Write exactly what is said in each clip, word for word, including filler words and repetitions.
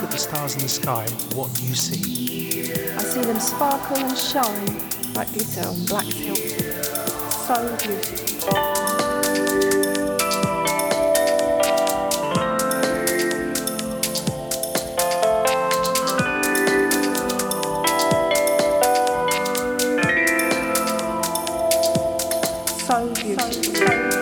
look at the stars in the sky, what do you see? I see them sparkle and shine like glitter on black silk. So beautiful. So beautiful. So beautiful.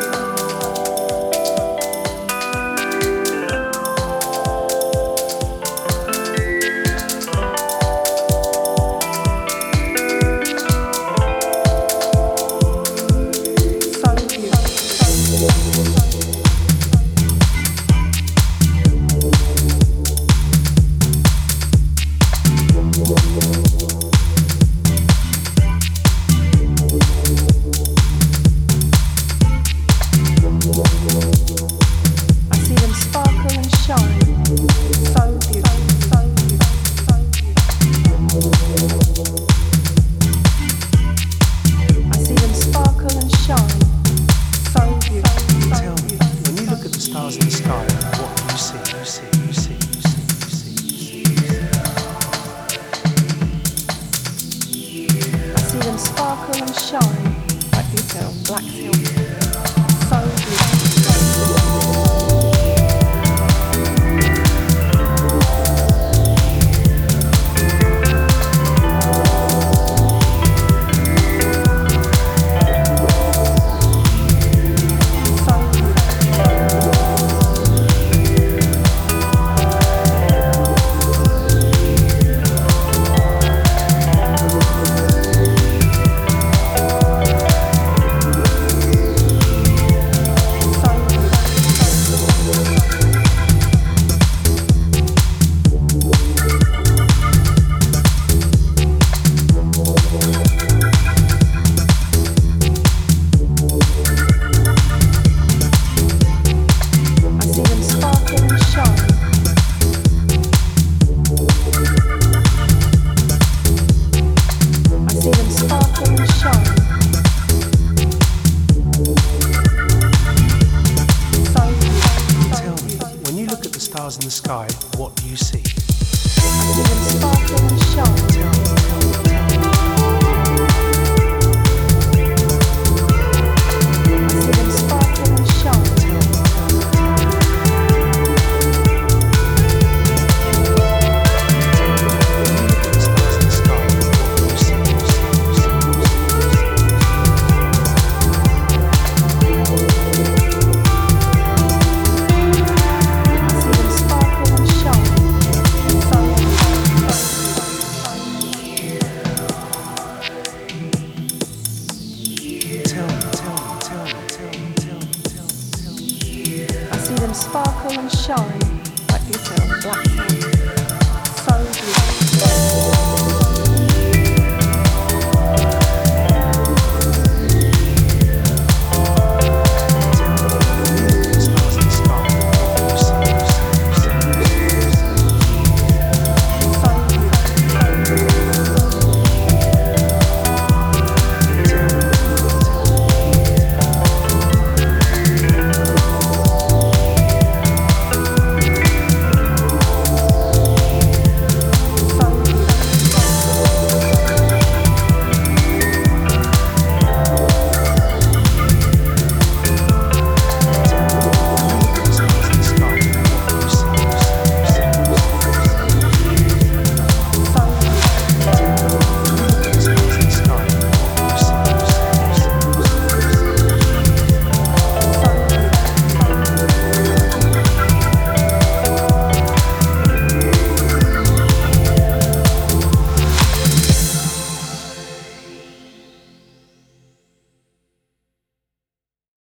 Stars in the sky, what do you see? You see, you see, you see, you see, you see. I see them sparkle and shine like glitter on black silk. So beautiful. Stars in the sky, what do you see? I see them sparkle and shine. Tell me, tell me, tell me. I see them sparkle and shine. Tell me, tell me, tell me. Look at the stars in the sky, what do you see? You see, you see, you see, you I see them sparkle and shine like glitter on black silk.